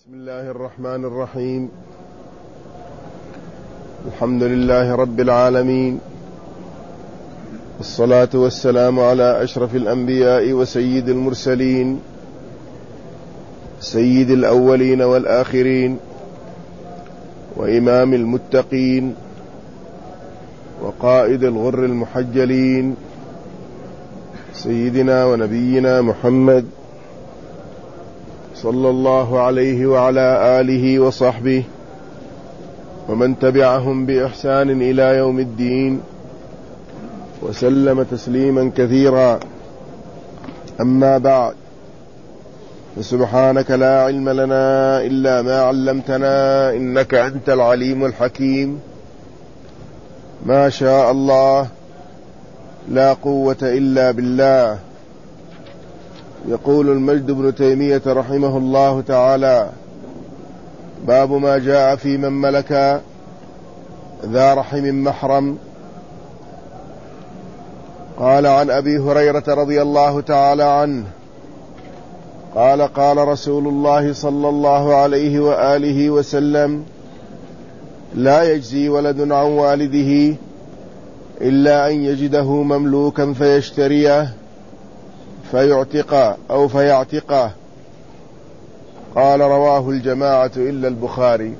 بسم الله الرحمن الرحيم. الحمد لله رب العالمين، الصلاة والسلام على أشرف الأنبياء وسيد المرسلين، سيد الأولين والآخرين، وإمام المتقين، وقائد الغر المحجلين، سيدنا ونبينا محمد صلى الله عليه وعلى آله وصحبه ومن تبعهم بإحسان إلى يوم الدين، وسلم تسليما كثيرا. أما بعد، فسبحانك لا علم لنا إلا ما علمتنا، إنك أنت العليم الحكيم. ما شاء الله، لا قوة إلا بالله. يقول المجد بن تيمية رحمه الله تعالى: باب ما جاء في من ملك ذا رحم محرم. قال عن أبي هريرة رضي الله تعالى عنه قال: قال رسول الله صلى الله عليه وآله وسلم: لا يجزي ولد عن والده إلا أن يجده مملوكا فيشتريه فيعتقه أو فيعتقه. قال: رواه الجماعة إلا البخاري.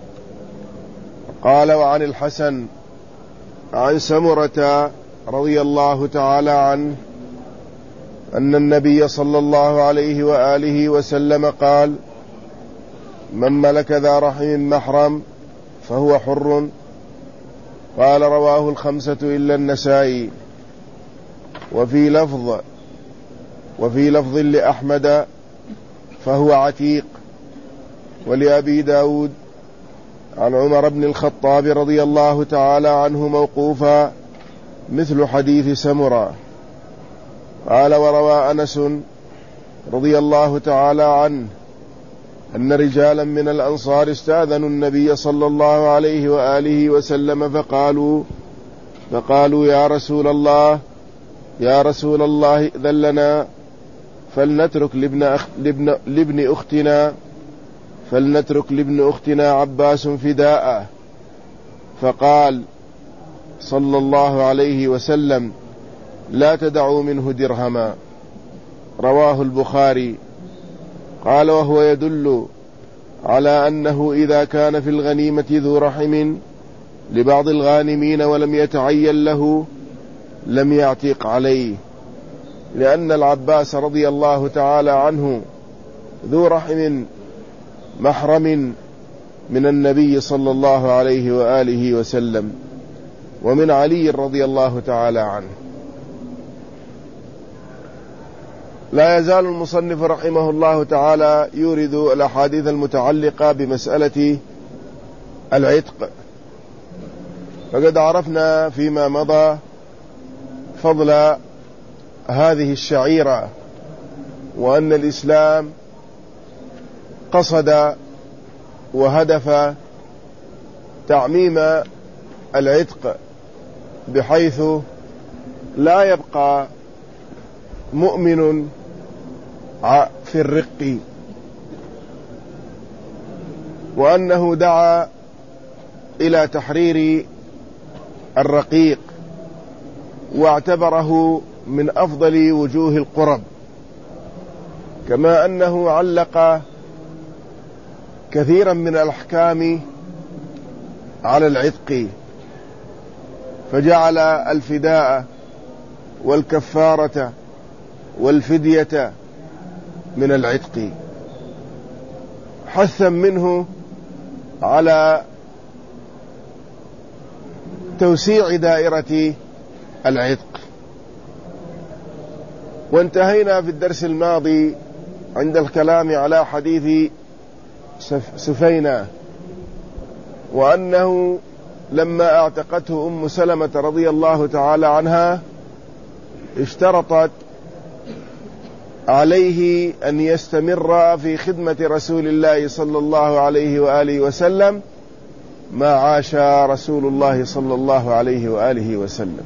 قال: وعن الحسن عن سمرة رضي الله تعالى عنه أن النبي صلى الله عليه وآله وسلم قال: من ملك ذا رحم محرم فهو حر. قال: رواه الخمسة إلا النسائي. وفي لفظ لأحمد: فهو عتيق. ولأبي داود عن عمر بن الخطاب رضي الله تعالى عنه موقوفا مثل حديث سمرة. قال: وروى أنس رضي الله تعالى عنه أن رجالا من الأنصار استأذنوا النبي صلى الله عليه وآله وسلم فقالوا: يا رسول الله إذن لنا فلنترك لابن أختنا عباس فداءه. فقال صلى الله عليه وسلم: لا تدعوا منه درهما. رواه البخاري. قال: وهو يدل على أنه إذا كان في الغنيمة ذو رحم لبعض الغانمين ولم يتعين له لم يعتق عليه، لأن العباس رضي الله تعالى عنه ذو رحم محرم من النبي صلى الله عليه وآله وسلم ومن علي رضي الله تعالى عنه. لا يزال المصنف رحمه الله تعالى يورد الأحاديث المتعلقة بمسألة العتق. فقد عرفنا فيما مضى فضل هذه الشعيرة، وأن الإسلام قصد وهدف تعميم العتق، بحيث لا يبقى مؤمن في الرق، وأنه دعا إلى تحرير الرقيق، واعتبره من أفضل وجوه القرب، كما أنه علق كثيرا من الأحكام على العتق، فجعل الفداء والكفارة والفدية من العتق، حثا منه على توسيع دائرة العتق. وانتهينا في الدرس الماضي عند الكلام على حديث سفينة، وأنه لما اعتقته أم سلمة رضي الله تعالى عنها اشترطت عليه أن يستمر في خدمة رسول الله صلى الله عليه وآله وسلم ما عاش رسول الله صلى الله عليه وآله وسلم.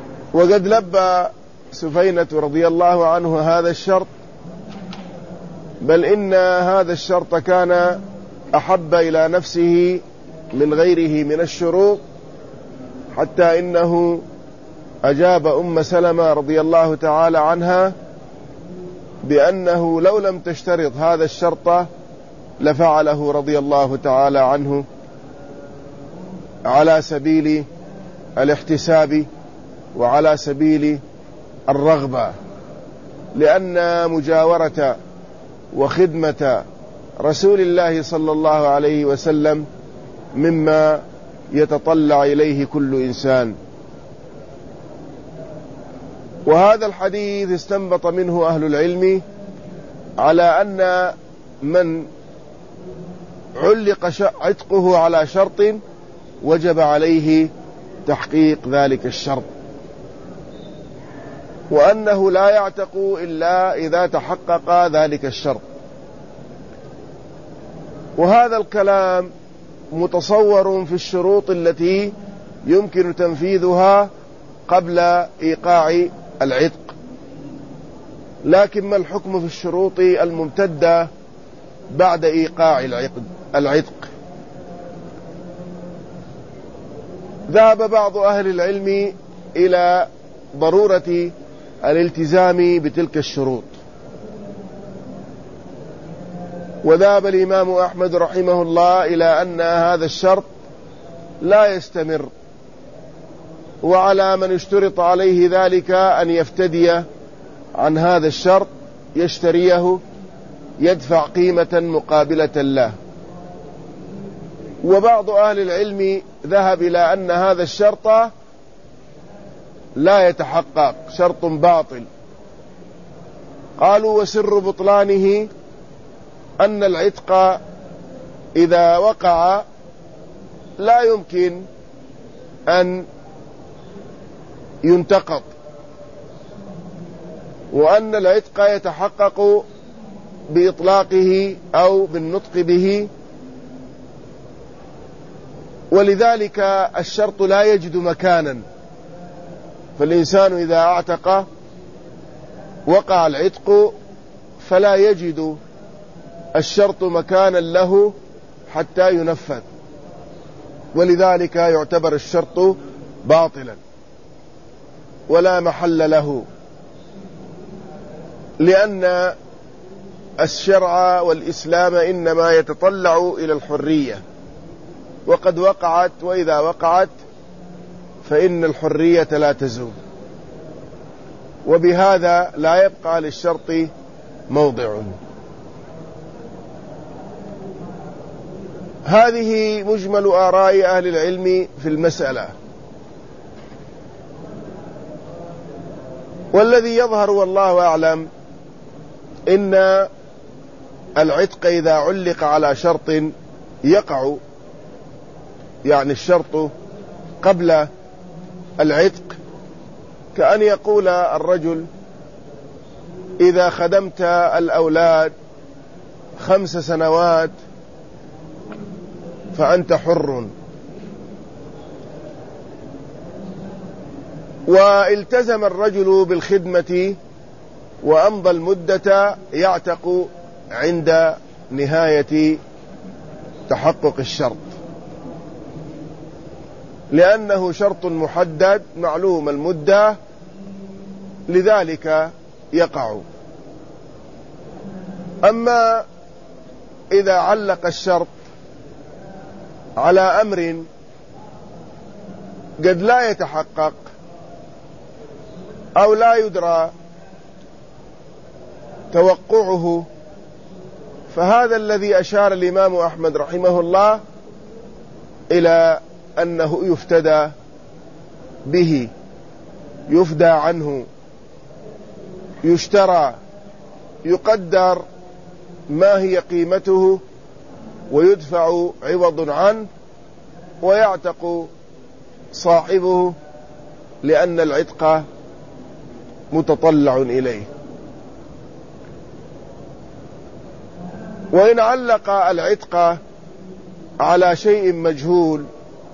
وقد لبى سفينة رضي الله عنه هذا الشرط بل إن هذا الشرط كان أحب إلى نفسه من غيره من الشروط، حتى إنه أجاب أم سلمة رضي الله تعالى عنها بأنه لو لم تشترط هذا الشرط لفعله رضي الله تعالى عنه على سبيل الاحتساب وعلى سبيل الرغبة، لأن مجاورة وخدمة رسول الله صلى الله عليه وسلم مما يتطلع إليه كل إنسان. وهذا الحديث استنبط منه أهل العلم على أن من علق عتقه على شرط وجب عليه تحقيق ذلك الشرط، وأنه لا يعتق إلا إذا تحقق ذلك الشرط. وهذا الكلام متصور في الشروط التي يمكن تنفيذها قبل إيقاع العتق، لكن ما الحكم في الشروط الممتدة بعد إيقاع العتق؟ ذهب بعض أهل العلم إلى ضرورة الالتزام بتلك الشروط، وذهب الإمام أحمد رحمه الله إلى أن هذا الشرط لا يستمر، وعلى من اشترط عليه ذلك أن يفتدي عن هذا الشرط، يشتريه، يدفع قيمة مقابلة له. وبعض أهل العلم ذهب إلى أن هذا الشرط لا يتحقق، شرط باطل. قالوا وسر بطلانه أن العتق إذا وقع لا يمكن أن ينتقض، وأن العتق يتحقق بإطلاقه أو بالنطق به، ولذلك الشرط لا يجد مكانا. فالإنسان إذا اعتق وقع العتق فلا يجد الشرط مكانا له حتى ينفذ، ولذلك يعتبر الشرط باطلا ولا محل له، لأن الشرع والإسلام إنما يتطلع إلى الحرية، وقد وقعت، وإذا وقعت فإن الحرية لا تزول، وبهذا لا يبقى للشرط موضع. هذه مجمل آراء أهل العلم في المسألة، والذي يظهر والله أعلم إن العتق إذا علق على شرط يقع، يعني الشرط قبل العتق، كأن يقول الرجل إذا خدمت الأولاد 5 سنوات فأنت حر، والتزم الرجل بالخدمة وأمضى المدة، يعتق عند نهاية تحقق الشرط، لأنه شرط محدد معلوم المدة، لذلك يقع. أما إذا علق الشرط على أمر قد لا يتحقق أو لا يدرى توقعه، فهذا الذي أشار الإمام أحمد رحمه الله إلى أنه يفتدى به، يفدى عنه، يشترى، يقدر ما هي قيمته ويدفع عوض عنه ويعتق صاحبه، لأن العتق متطلع إليه. وإن علق العتق على شيء مجهول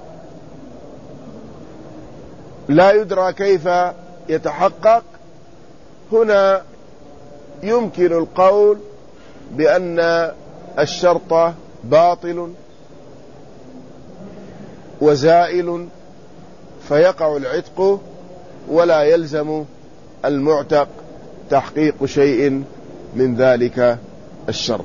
لا يدرى كيف يتحقق، هنا يمكن القول بأن الشرط باطل وزائل فيقع العتق ولا يلزم المعتق تحقيق شيء من ذلك الشرط.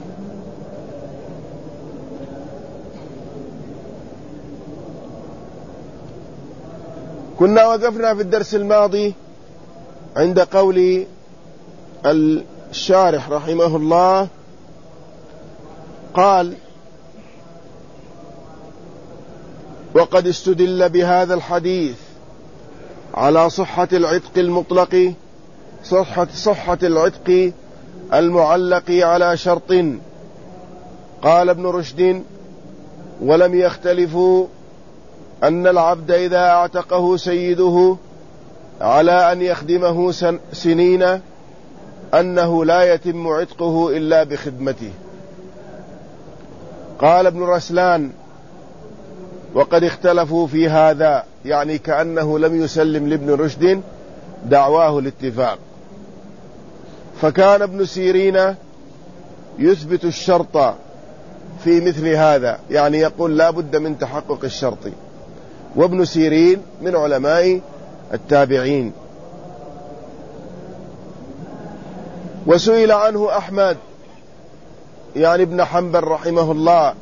كنا وقفنا في الدرس الماضي عند قول الشارح رحمه الله، قال: وقد استدل بهذا الحديث على صحة العتق المطلق، صحة العتق المعلق على شرط. قال ابن رشد: ولم يختلفوا أن العبد إذا اعتقه سيده على أن يخدمه سنين أنه لا يتم عتقه إلا بخدمته. قال ابن رسلان: وقد اختلفوا في هذا، يعني كأنه لم يسلم لابن رشد دعواه الاتفاق. فكان ابن سيرين يثبت الشرط في مثل هذا، يعني يقول لا بد من تحقق الشرط، وابن سيرين من علماء التابعين. وسئل عنه أحمد يعني ابن حنبل رحمه الله،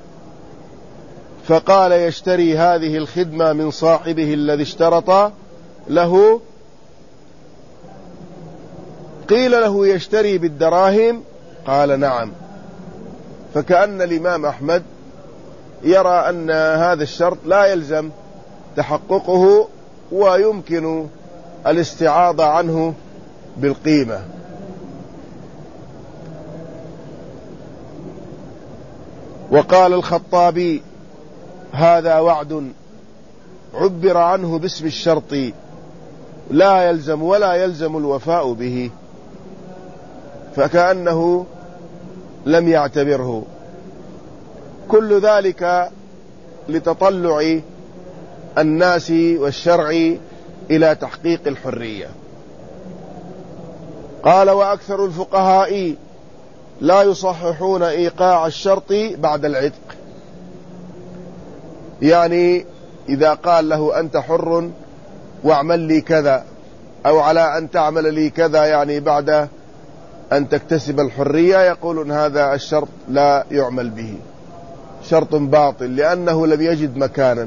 فقال: يشتري هذه الخدمة من صاحبه الذي اشترط له. قيل له: يشتري بالدراهم؟ قال: نعم. فكأن الإمام أحمد يرى أن هذا الشرط لا يلزم تحققه ويمكن الاستعاضة عنه بالقيمة. وقال الخطابي: هذا وعد عبر عنه باسم الشرط لا يلزم ولا يلزم الوفاء به، فكأنه لم يعتبره. كل ذلك لتطلع الناس والشرع إلى تحقيق الحرية. قال: وأكثر الفقهاء لا يصححون إيقاع الشرط بعد العتق، يعني إذا قال له أنت حر واعمل لي كذا، أو على أن تعمل لي كذا، يعني بعد أن تكتسب الحرية، يقولون هذا الشرط لا يعمل به، شرط باطل لأنه لم يجد مكانا.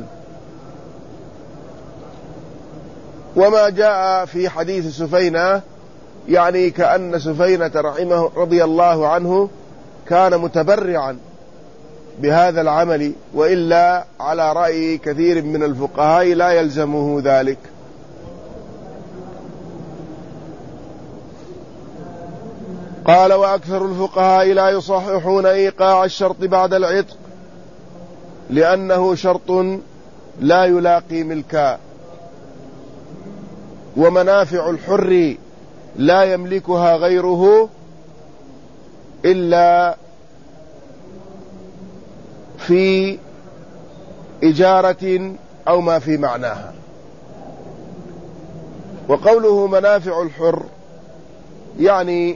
وما جاء في حديث سفينة، يعني كأن سفينة رحمه رضي الله عنه كان متبرعا بهذا العمل، وإلا على رأي كثير من الفقهاء لا يلزمه ذلك. قال: وأكثر الفقهاء لا يصححون إيقاع الشرط بعد العتق لأنه شرط لا يلاقي ملكا، ومنافع الحر لا يملكها غيره إلا في إجارة أو ما في معناها. وقوله منافع الحر يعني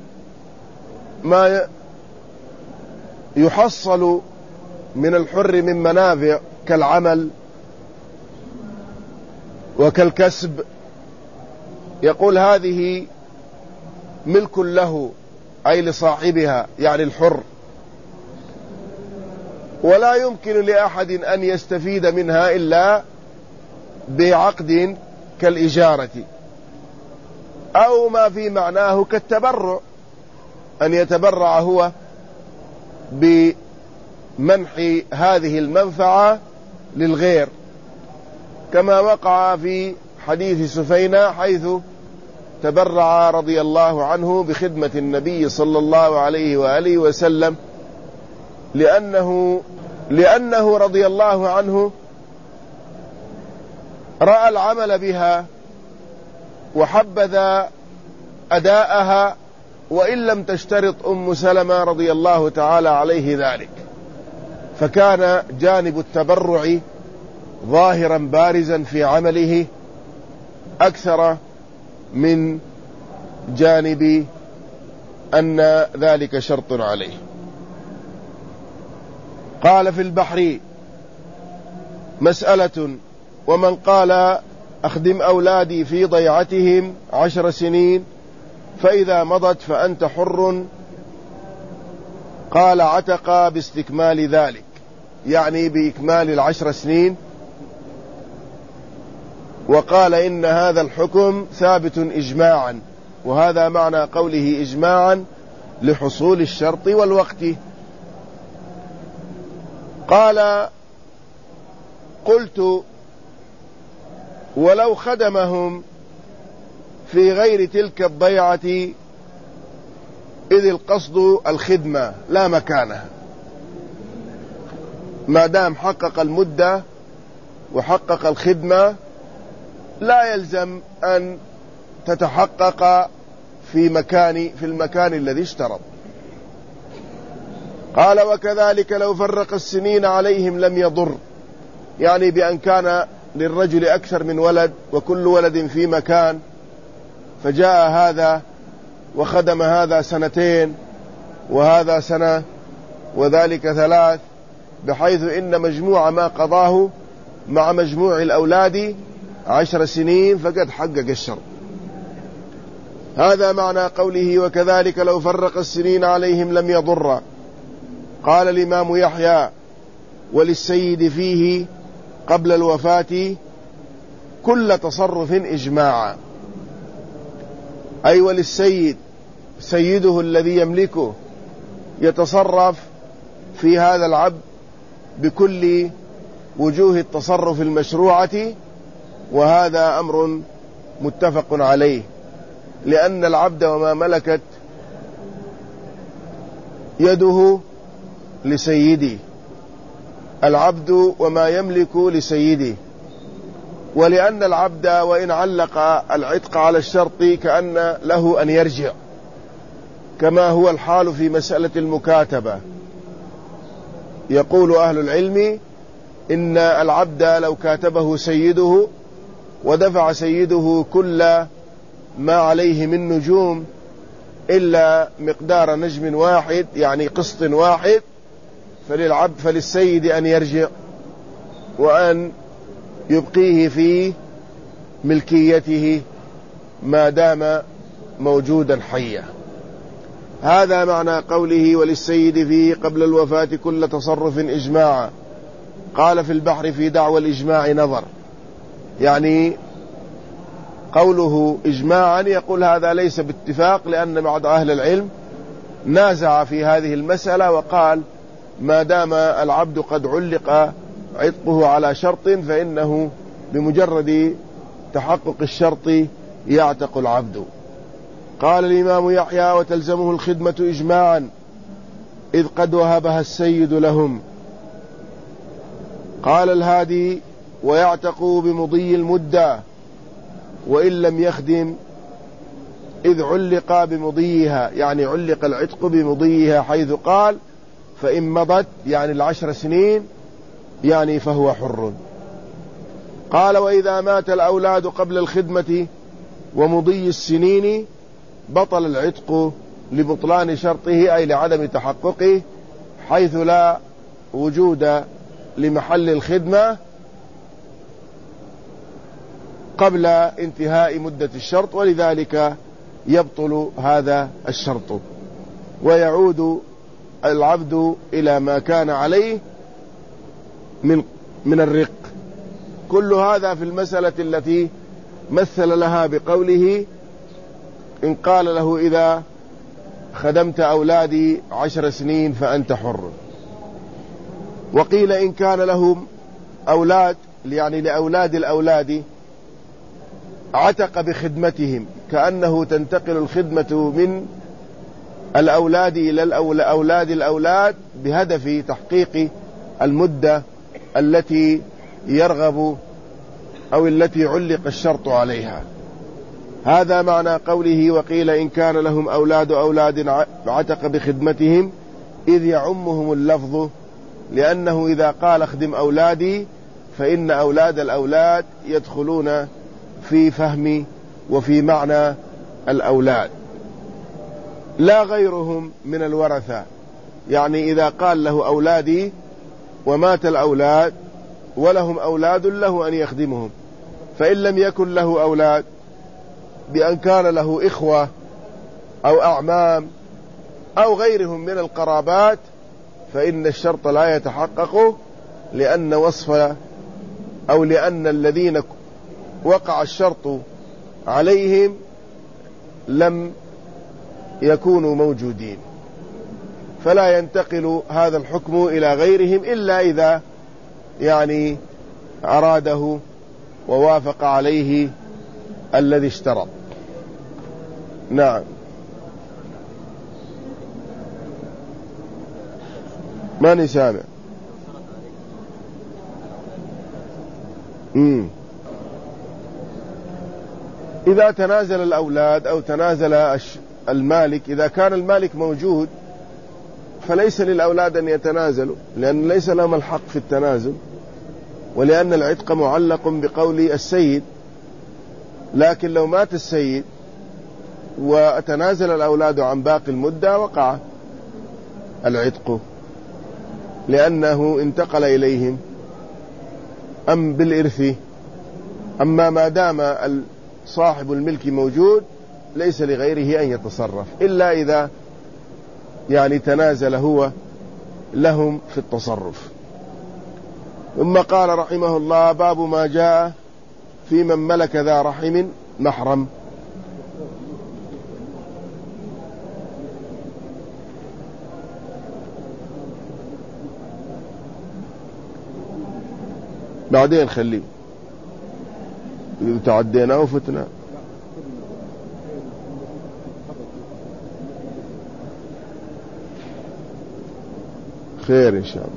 ما يحصل من الحر من منافع كالعمل وكالكسب، يقول هذه ملك له أي لصاحبها يعني الحر، ولا يمكن لأحد أن يستفيد منها إلا بعقد كالإجارة أو ما في معناه كالتبرع، أن يتبرع هو بمنح هذه المنفعة للغير، كما وقع في حديث سفينة حيث تبرع رضي الله عنه بخدمة النبي صلى الله عليه وآله وسلم، لأنه رضي الله عنه رأى العمل بها وحبذ أداءها، وإن لم تشترط أم سلمة رضي الله تعالى عليه ذلك، فكان جانب التبرع ظاهرا بارزا في عمله أكثر من جانب أن ذلك شرط عليه. قال في البحر مسألة: ومن قال أخدم أولادي في ضيعتهم 10 سنين فإذا مضت فأنت حر، قال عتق باستكمال ذلك، يعني بإكمال 10 سنين، وقال إن هذا الحكم ثابت إجماعا، وهذا معنى قوله إجماعا لحصول الشرط والوقت. قال: قلت: ولو خدمهم في غير تلك الضيعة إذ القصد الخدمة لا مكانها، ما دام حقق المدة وحقق الخدمة لا يلزم أن تتحقق في المكان الذي اشترط. قال: وكذلك لو فرق السنين عليهم لم يضر، يعني بأن كان للرجل أكثر من ولد وكل ولد في مكان، فجاء هذا وخدم هذا 2 وهذا 1 وذلك 3، بحيث إن مجموع ما قضاه مع مجموع الأولاد 10 سنين فقد حقق الشرط. هذا معنى قوله: وكذلك لو فرق السنين عليهم لم يضر. قال الإمام يحيى: وللسيد فيه قبل الوفاة كل تصرف إجماعا، أي وللسيد سيده الذي يملكه يتصرف في هذا العبد بكل وجوه التصرف المشروعة، وهذا أمر متفق عليه، لأن العبد وما ملكت يده لسيده، العبد وما يملك لسيده، ولأن العبد وإن علق العتق على الشرط كأن له أن يرجع، كما هو الحال في مسألة المكاتبة. يقول أهل العلم إن العبد لو كاتبه سيده ودفع سيده كل ما عليه من نجوم إلا مقدار نجم واحد، يعني قسط واحد، فللسيد أن يرجع وأن يبقيه في ملكيته ما دام موجودا حيا. هذا معنى قوله: وللسيد فيه قبل الوفاة كل تصرف إجماعا. قال في البحر في دعوى الإجماع نظر، يعني قوله إجماعا يقول هذا ليس باتفاق، لأن بعض أهل العلم نازع في هذه المسألة وقال ما دام العبد قد علق عتقه على شرط فإنه بمجرد تحقق الشرط يعتق العبد. قال الإمام يحيى: وتلزمه الخدمة إجماعا إذ قد وهبها السيد لهم. قال الهادي: ويعتق بمضي المدة وإن لم يخدم، إذ علق بمضيها، يعني علق العتق بمضيها، حيث قال: فإن مضت يعني 10 سنين يعني فهو حر. قال: وإذا مات الأولاد قبل الخدمة ومضي السنين بطل العتق لبطلان شرطه، أي لعدم تحققه، حيث لا وجود لمحل الخدمة قبل انتهاء مدة الشرط، ولذلك يبطل هذا الشرط ويعود العبد إلى ما كان عليه من الرق. كل هذا في المسألة التي مثل لها بقوله: إن قال له إذا خدمت أولادي 10 سنين فأنت حر. وقيل إن كان لهم أولاد، يعني لأولاد الأولاد، عتق بخدمتهم، كأنه تنتقل الخدمة من الأولاد إلى أولاد الأولاد بهدف تحقيق المدة التي يرغب أو التي علق الشرط عليها. هذا معنى قوله: وقيل إن كان لهم أولاد عتق بخدمتهم، إذ يعمهم اللفظ، لأنه إذا قال اخدم أولادي فإن أولاد الأولاد يدخلون في فهم وفي معنى الأولاد. لا غيرهم من الورثة. يعني إذا قال له أولادي ومات الأولاد ولهم أولاد له أن يخدمهم، فإن لم يكن له أولاد بأن كان له إخوة أو أعمام أو غيرهم من القرابات، فإن الشرط لا يتحقق، لأن وصف أو لأن الذين وقع الشرط عليهم لم يكونوا موجودين، فلا ينتقل هذا الحكم إلى غيرهم إلا إذا يعني أراده ووافق عليه الذي اشترط. نعم. ماني سامع. إذا تنازل الأولاد أو تنازل المالك، إذا كان المالك موجود فليس للأولاد أن يتنازلوا، لأن ليس لهم الحق في التنازل، ولأن العتق معلق بقول السيد. لكن لو مات السيد وتنازل الأولاد عن باقي المدة وقع العتق، لأنه انتقل إليهم أم بالإرث. أما ما دام صاحب الملك موجود ليس لغيره أن يتصرف إلا إذا يعني تنازل هو لهم في التصرف. ثم قال رحمه الله: باب ما جاء في من ملك ذا رحم محرم. بعدين خليه تعدينا وفتنا. خير إن شاء الله.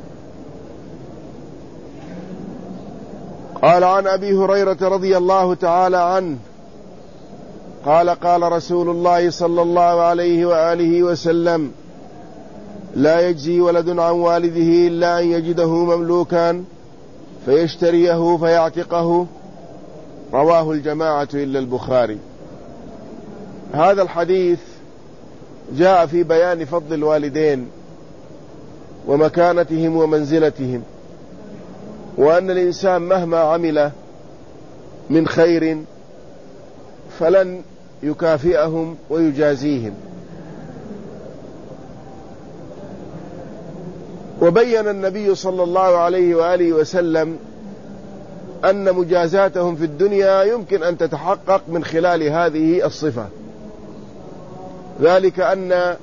قال: عن أبي هريرة رضي الله تعالى عنه قال: قال رسول الله صلى الله عليه وآله وسلم: لا يجزي ولد عن والده إلا أن يجده مملوكا فيشتريه فيعتقه. رواه الجماعة إلا البخاري. هذا الحديث جاء في بيان فضل الوالدين ومكانتهم ومنزلتهم، وأن الإنسان مهما عمل من خير فلن يكافئهم ويجازيهم. وبين النبي صلى الله عليه وآله وسلم أن مجازاتهم في الدنيا يمكن أن تتحقق من خلال هذه الصفة، ذلك أن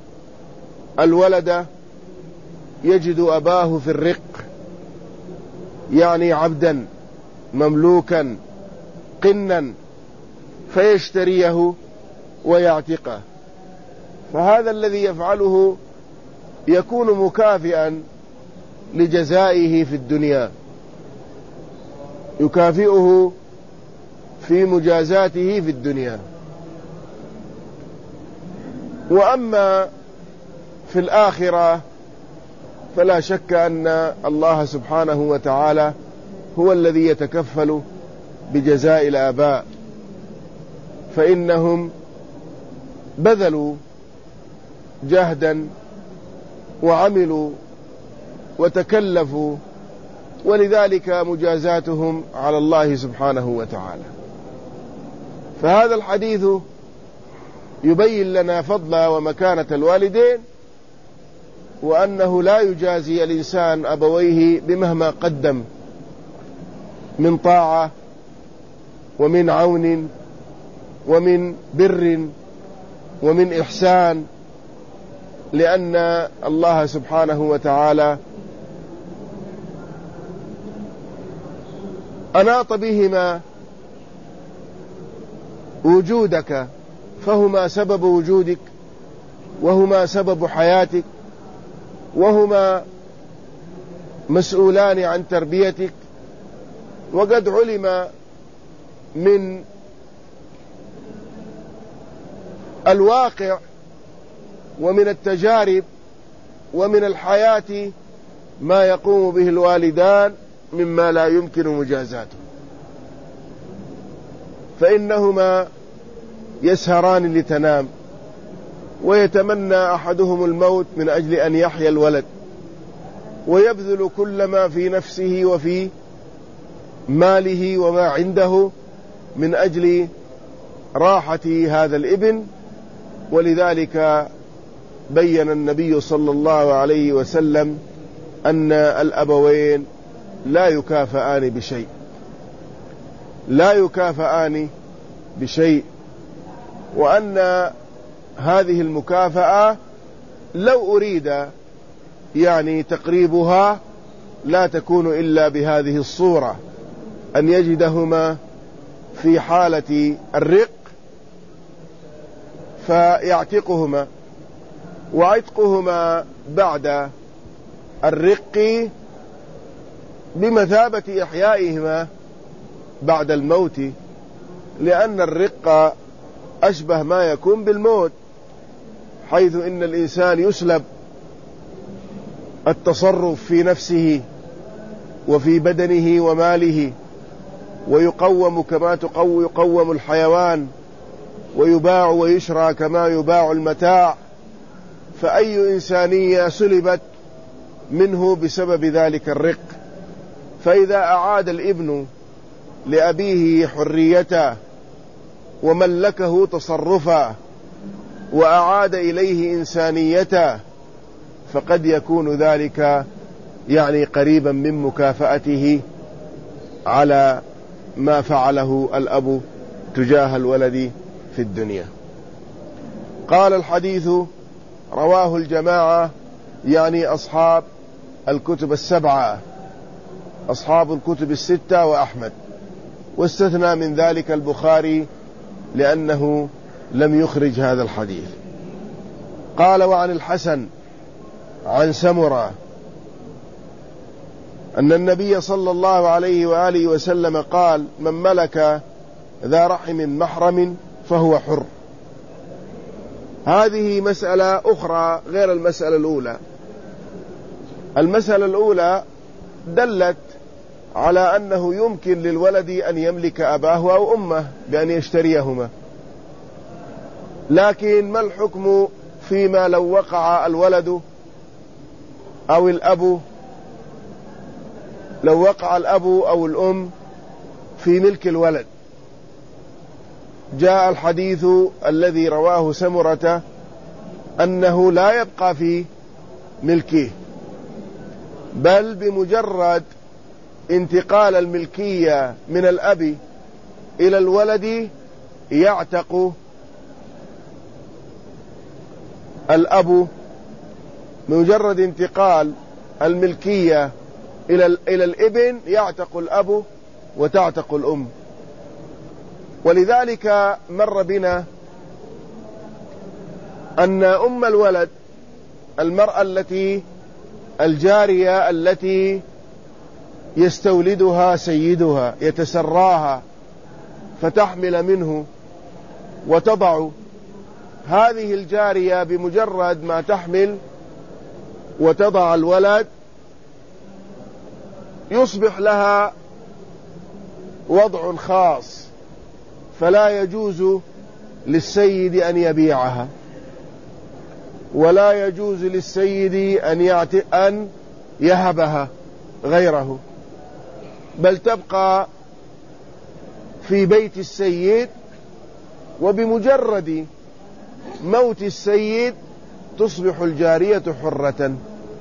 الولد يجد أباه في الرق، يعني عبدا مملوكا قنا، فيشتريه ويعتقه. فهذا الذي يفعله يكون مكافئا لجزائه في الدنيا، يكافئه في مجازاته في الدنيا. وأما في الآخرة فلا شك أن الله سبحانه وتعالى هو الذي يتكفل بجزاء الآباء، فإنهم بذلوا جهدا وعملوا وتكلفوا، ولذلك مجازاتهم على الله سبحانه وتعالى. فهذا الحديث يبين لنا فضل ومكانة الوالدين، وأنه لا يجازي الإنسان أبويه بمهما قدم من طاعة ومن عون ومن بر ومن إحسان، لأن الله سبحانه وتعالى أناط بهما وجودك، فهما سبب وجودك وهما سبب حياتك وهما مسؤولان عن تربيتك. وقد علم من الواقع ومن التجارب ومن الحياة ما يقوم به الوالدان مما لا يمكن مجازاته، فإنهما يسهران لتنام ويتمنى أحدهم الموت من أجل أن يحيا الولد، ويبذل كل ما في نفسه وفي ماله وما عنده من أجل راحة هذا الابن. ولذلك بين النبي صلى الله عليه وسلم أن الأبوين لا يكافئان بشيء، لا يكافئان بشيء، وأن هذه المكافأة لو أريد يعني تقريبها لا تكون إلا بهذه الصورة، أن يجدهما في حالة الرق فيعتقهما، وعتقهما بعد الرق بمثابة إحيائهما بعد الموت، لأن الرق أشبه ما يكون بالموت، حيث إن الإنسان يسلب التصرف في نفسه وفي بدنه وماله، ويقوم كما يقوم الحيوان، ويباع ويشرى كما يباع المتاع. فأي إنسانية سلبت منه بسبب ذلك الرق. فإذا أعاد الابن لأبيه حريته وملكه تصرفا وأعاد إليه إنسانيته، فقد يكون ذلك يعني قريبا من مكافأته على ما فعله الأب تجاه الولد في الدنيا. قال الحديث رواه الجماعة، يعني أصحاب الكتب السبعة، أصحاب الكتب الستة وأحمد، واستثنى من ذلك البخاري لأنه لم يخرج هذا الحديث. قال وعن الحسن عن سمرة أن النبي صلى الله عليه وآله وسلم قال: من ملك ذا رحم محرم فهو حر. هذه مسألة أخرى غير المسألة الأولى. المسألة الأولى دلت على أنه يمكن للولد أن يملك أباه أو أمه بأن يشتريهما، لكن ما الحكم فيما لو وقع الولد أو الأب، لو وقع الأب أو الأم في ملك الولد؟ جاء الحديث الذي رواه سمرة أنه لا يبقى في ملكه، بل بمجرد انتقال الملكية من الأب إلى الولد يعتق الأب، بمجرد انتقال الملكية إلى الابن يعتق الأب وتعتق الأم. ولذلك مر بنا أن أم الولد، المرأة الجارية التي يستولدها سيدها يتسراها فتحمل منه وتضع، هذه الجارية بمجرد ما تحمل وتضع الولد يصبح لها وضع خاص، فلا يجوز للسيد أن يبيعها، ولا يجوز للسيد أن يهبها غيره، بل تبقى في بيت السيد، وبمجرد موت السيد تصبح الجارية حرة.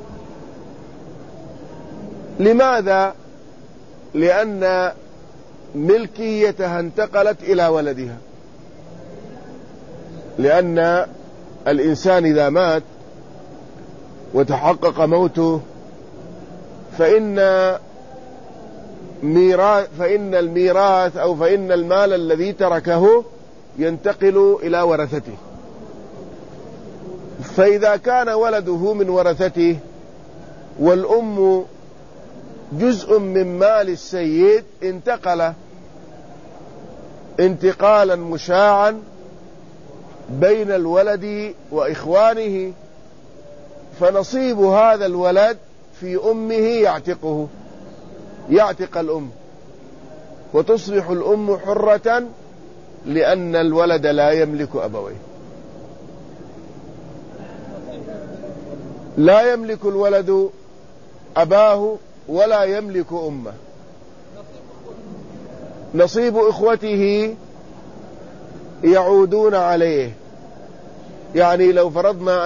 لماذا؟ لأن ملكيتها انتقلت إلى ولدها، لأن الإنسان إذا مات وتحقق موته فإن الميراث أو فإن المال الذي تركه ينتقل إلى ورثته. فإذا كان ولده من ورثته والأم جزء من مال السيد، انتقل انتقالا مشاعا بين الولد وإخوانه، فنصيب هذا الولد في أمه يعتق الأم، وتصبح الأم حرة لأن الولد لا يملك أبويه. لا يملك الولد أباه ولا يملك أمه. نصيب إخوته يعودون عليه. يعني لو فرضنا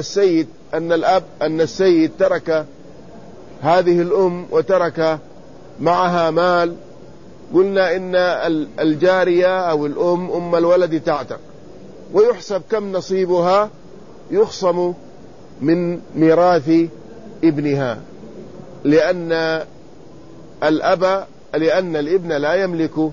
أن السيد ترك هذه الأم وترك معها مال، قلنا إن الجارية أو أم الولد تعتق، ويحسب كم نصيبها، يخصم من ميراث ابنها، لأن الابن لا يملك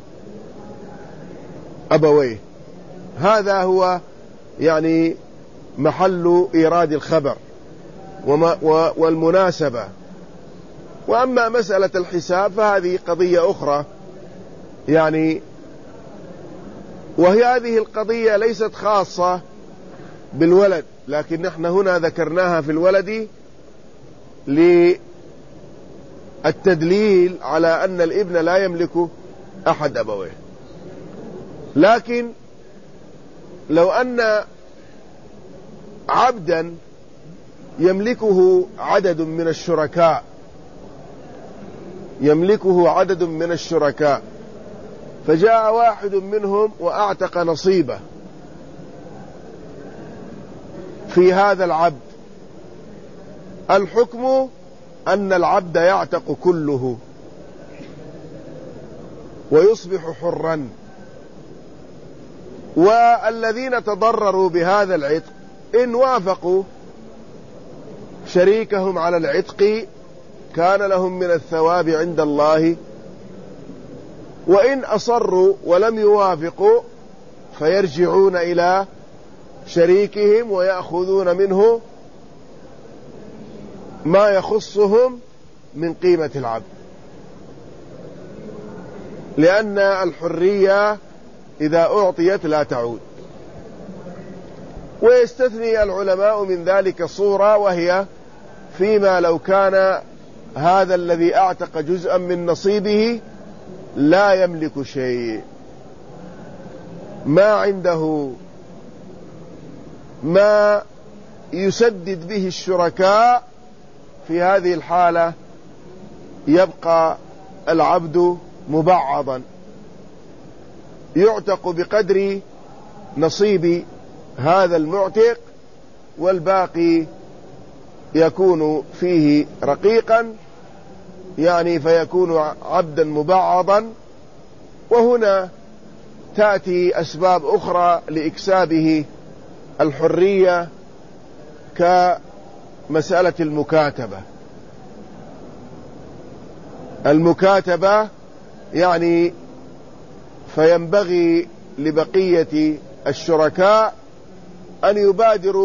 أبويه. هذا هو يعني محل إيراد الخبر والمناسبة. وأما مسألة الحساب فهذه قضية أخرى، يعني وهي هذه القضية ليست خاصة بالولد، لكن نحن هنا ذكرناها في الولد للتدليل على أن الابن لا يملك أحد أبويه. لكن لو أن عبدا يملكه عدد من الشركاء فجاء واحد منهم وأعتق نصيبه في هذا العبد، الحكم أن العبد يعتق كله ويصبح حرا، والذين تضرروا بهذا العتق إن وافقوا شريكهم على العتق كان لهم من الثواب عند الله، وإن أصروا ولم يوافقوا فيرجعون إلى شريكهم ويأخذون منه ما يخصهم من قيمة العبد، لأن الحرية إذا أعطيت لا تعود. ويستثني العلماء من ذلك صورة، وهي فيما لو كان هذا الذي أعتق جزءا من نصيبه لا يملك شيء، ما عنده ما يسدد به الشركاء، في هذه الحالة يبقى العبد مبعضا، يعتق بقدر نصيب هذا المعتق، والباقي يكون فيه رقيقا، يعني فيكون عبدا مبعضا. وهنا تأتي أسباب أخرى لإكسابه الحرية كمسألة المكاتبة، يعني فينبغي لبقية الشركاء أن يبادروا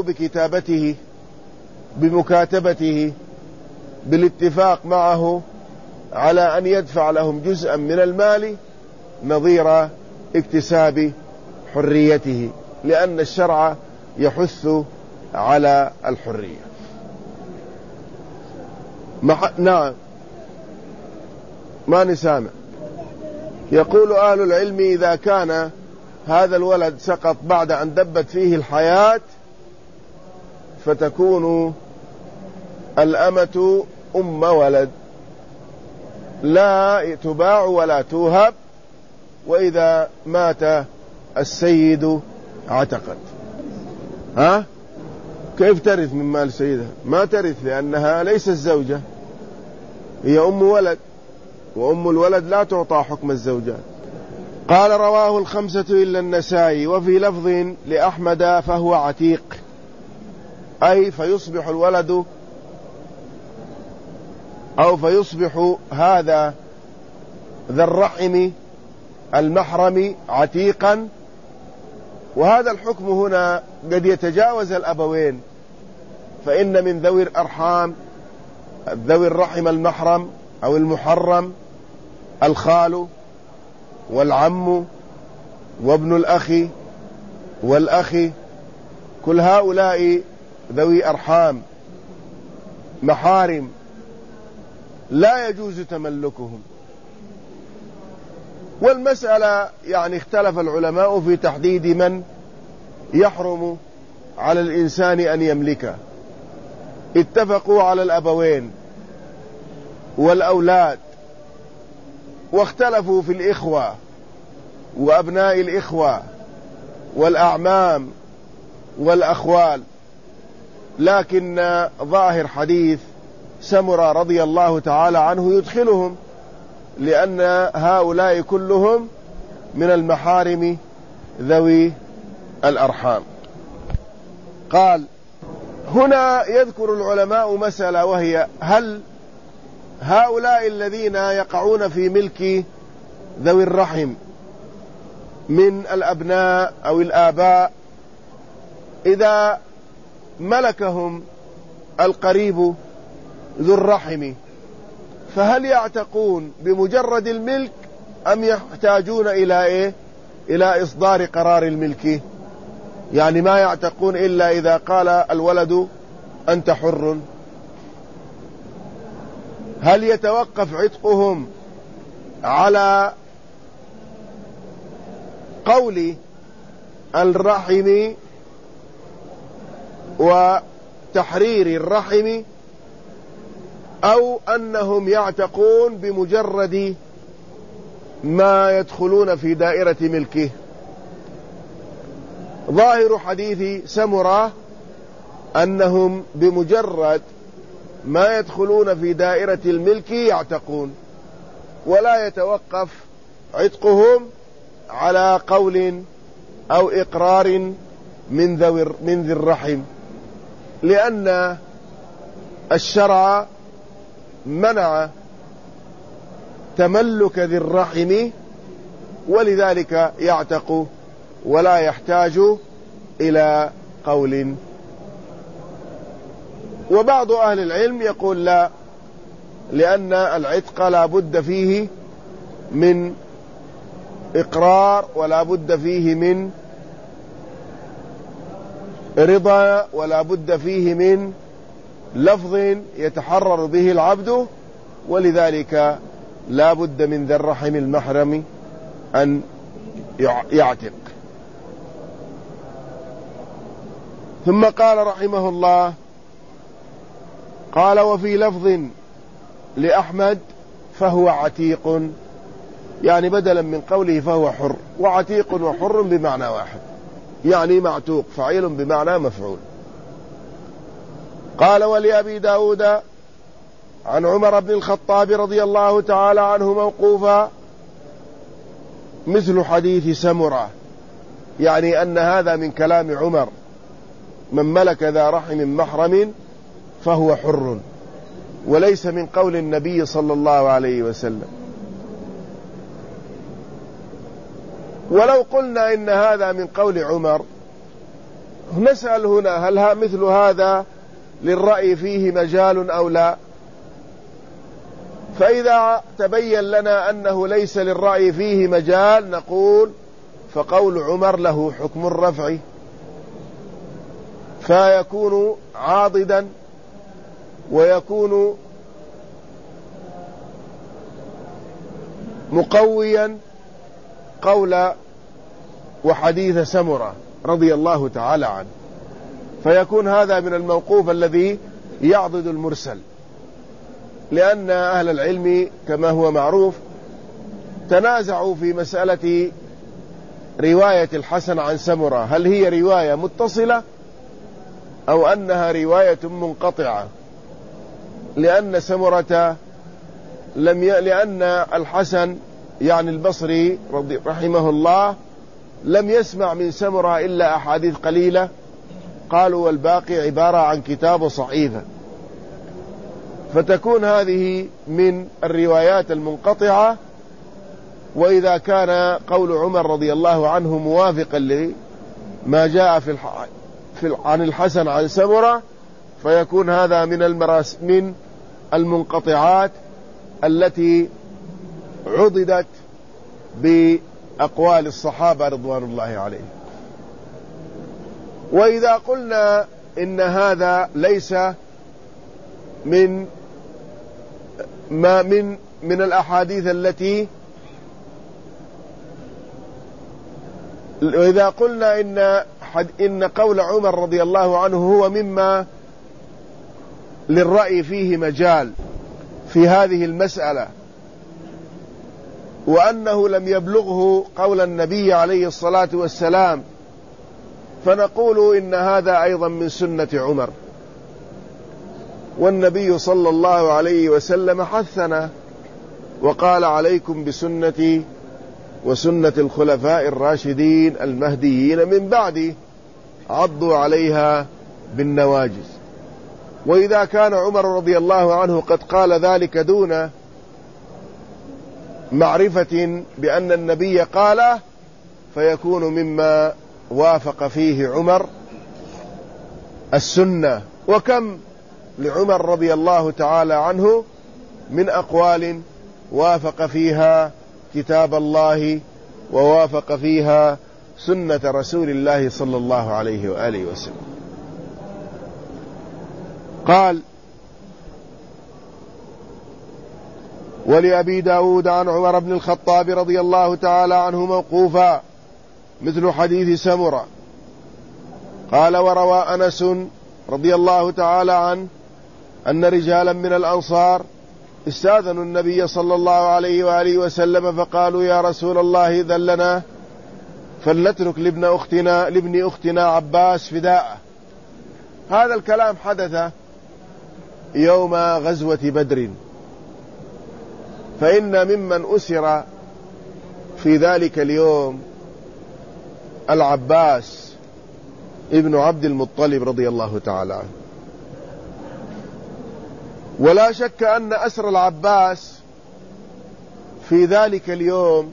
بمكاتبته بالاتفاق معه على أن يدفع لهم جزءا من المال نظير اكتساب حريته، لأن الشرع يحث على الحرية. نعم، ما نسامع. يقول أهل العلم إذا كان هذا الولد سقط بعد أن دبت فيه الحياة فتكون الأمة أم ولد، لا تباع ولا توهب، وإذا مات السيد اعتقت. كيف ترث من مال سيدها؟ ما ترث، لأنها ليست زوجة، هي أم ولد، وأم الولد لا تعطى حكم الزوجات. قال رواه الخمسة إلا النسائي. وفي لفظ لأحمد فهو عتيق، أي فيصبح الولد أو فيصبح هذا ذا الرحم المحرم عتيقا. وهذا الحكم هنا قد يتجاوز الأبوين، فإن من ذوي الأرحام ذوي الرحم المحرم أو المحرم الخال والعم وابن الأخ والأخ، كل هؤلاء ذوي أرحام محارم لا يجوز تملكهم. والمسألة يعني اختلف العلماء في تحديد من يحرم على الإنسان أن يملكه، اتفقوا على الأبوين والأولاد، واختلفوا في الإخوة وأبناء الإخوة والأعمام والأخوال، لكن ظاهر حديث سمرة رضي الله تعالى عنه يدخلهم، لأن هؤلاء كلهم من المحارم ذوي الأرحام. قال: هنا يذكر العلماء مسألة، وهي: هل هؤلاء الذين يقعون في ملك ذوي الرحم من الأبناء أو الآباء، إذا ملكهم القريب ذو الرحم، فهل يعتقون بمجرد الملك أم يحتاجون إلى إصدار قرار الملك؟ يعني ما يعتقون إلا إذا قال الولد أنت حر. هل يتوقف عتقهم على قول الرحم وتحرير الرحم، أو أنهم يعتقون بمجرد ما يدخلون في دائرة ملكه؟ ظاهر حديث سمرة أنهم بمجرد ما يدخلون في دائرة الملك يعتقون، ولا يتوقف عتقهم على قول أو إقرار من ذي الرحم، لأن الشرع منع تملك ذي الرحم، ولذلك يعتق ولا يحتاج إلى قول. وبعض أهل العلم يقول لا، لأن العتق لا بد فيه من إقرار، ولا بد فيه من رضا، ولا بد فيه من لفظ يتحرر به العبد، ولذلك لا بد من ذي الرحم المحرم أن يعتق. ثم قال رحمه الله: قال: وفي لفظ لأحمد فهو عتيق، يعني بدلا من قوله فهو حر، وعتيق وحر بمعنى واحد، يعني معتوق، فعيل بمعنى مفعول. قال: ولأبي داود عن عمر بن الخطاب رضي الله تعالى عنه موقوفا مثل حديث سمرة، يعني أن هذا من كلام عمر: من ملك ذا رحم محرم فهو حر، وليس من قول النبي صلى الله عليه وسلم. ولو قلنا إن هذا من قول عمر، نسأل هنا: هل مثل هذا للرأي فيه مجال أو لا؟ فإذا تبين لنا أنه ليس للرأي فيه مجال، نقول فقول عمر له حكم الرفع، فيكون عاضدا ويكون مقويا قول وحديث سمرة رضي الله تعالى عنه، فيكون هذا من الموقوف الذي يعضد المرسل، لأن أهل العلم كما هو معروف تنازعوا في مسألة رواية الحسن عن سمرة، هل هي رواية متصلة أو أنها رواية منقطعة، لأن سمرة لأن الحسن يعني البصري رحمه الله لم يسمع من سمرة إلا أحاديث قليلة، قالوا والباقي عبارة عن كتاب صحيفة، فتكون هذه من الروايات المنقطعة. وإذا كان قول عمر رضي الله عنه موافقا لما جاء عن الحسن عن سمرة، فيكون هذا من المنقطعات التي عضدت بأقوال الصحابة رضوان الله عليهم. وإذا قلنا إن هذا ليس من الأحاديث التي، وإذا قلنا إن قول عمر رضي الله عنه هو مما للرأي فيه مجال في هذه المسألة، وأنه لم يبلغه قول النبي عليه الصلاة والسلام، فنقول إن هذا أيضا من سنة عمر، والنبي صلى الله عليه وسلم حثنا وقال: عليكم بسنتي وسنة الخلفاء الراشدين المهديين من بعدي، عضوا عليها بالنواجذ. وإذا كان عمر رضي الله عنه قد قال ذلك دون معرفة بأن النبي قاله، فيكون مما وافق فيه عمر السنة. وكم لعمر رضي الله تعالى عنه من أقوال وافق فيها كتاب الله ووافق فيها سنة رسول الله صلى الله عليه وآله وسلم. قال: ولأبي داود عن عمر بن الخطاب رضي الله تعالى عنه موقوفا مثل حديث سمرة. قال: وروى أنس رضي الله تعالى عنه أن رجالا من الأنصار استاذنوا النبي صلى الله عليه وآله وسلم فقالوا: يا رسول الله إذن لنا فلنترك لابن أختنا عباس فداءه. هذا الكلام حدث يوم غزوة بدر، فإن ممن أسر في ذلك اليوم العباس ابن عبد المطلب رضي الله تعالى عنه. ولا شك أن أسر العباس في ذلك اليوم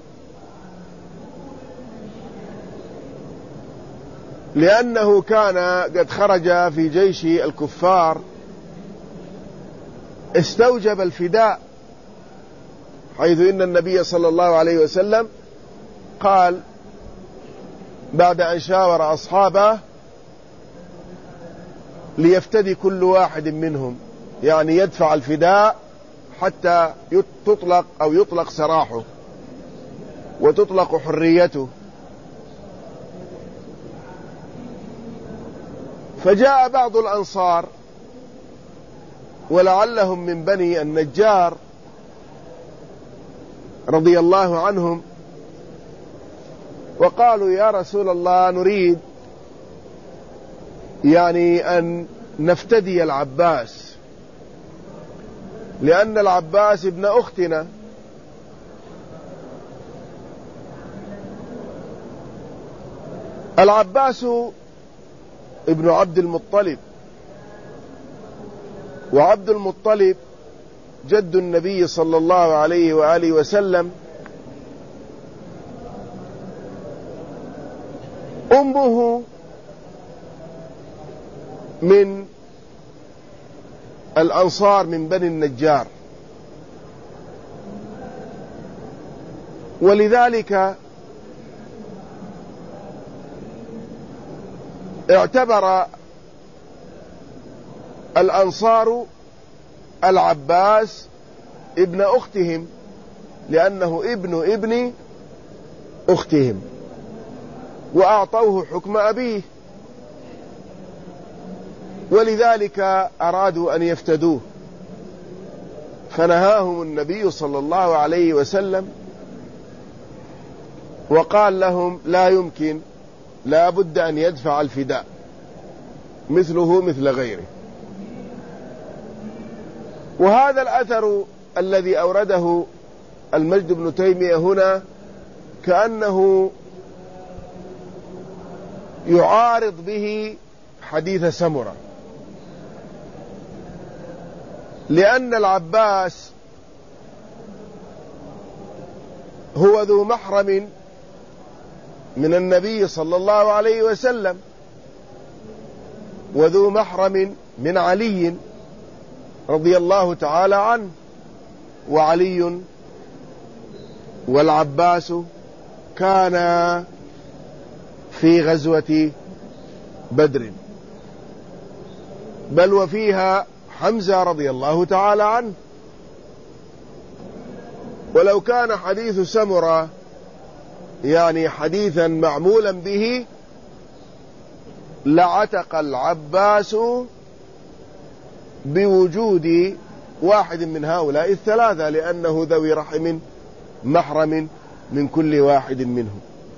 لأنه كان قد خرج في جيش الكفار، استوجب الفداء، حيث إن النبي صلى الله عليه وسلم قال بعد أن شاور أصحابه: ليفتدي كل واحد منهم، يعني يدفع الفداء حتى تطلق أو يطلق سراحه وتطلق حريته. فجاء بعض الأنصار ولعلهم من بني النجار رضي الله عنهم، وقالوا: يا رسول الله نريد يعني أن نفتدي العباس، لأن العباس ابن أختنا. العباس ابن عبد المطلب، وعبد المطلب جد النبي صلى الله عليه وآله وسلم. أمه من الأنصار من بني النجار، ولذلك اعتبر الأنصار العباس ابن أختهم، لأنه ابن أختهم، وأعطوه حكم أبيه، ولذلك أرادوا أن يفتدوه، فنهاهم النبي صلى الله عليه وسلم وقال لهم: لا يمكن، لا بد أن يدفع الفداء مثله مثل غيره. وهذا الأثر الذي أورده المجد بن تيمية هنا كأنه يعارض به حديث سمرة، لأن العباس هو ذو محرم من النبي صلى الله عليه وسلم، وذو محرم من علي رضي الله تعالى عنه، وعلي والعباس كان في غزوة بدر، بل وفيها حمزة رضي الله تعالى عنه. ولو كان حديث سمرة يعني حديثا معمولا به لعتق العباس بوجود واحد من هؤلاء الثلاثة، لأنه ذوي رحم محرم من كل واحد منهم.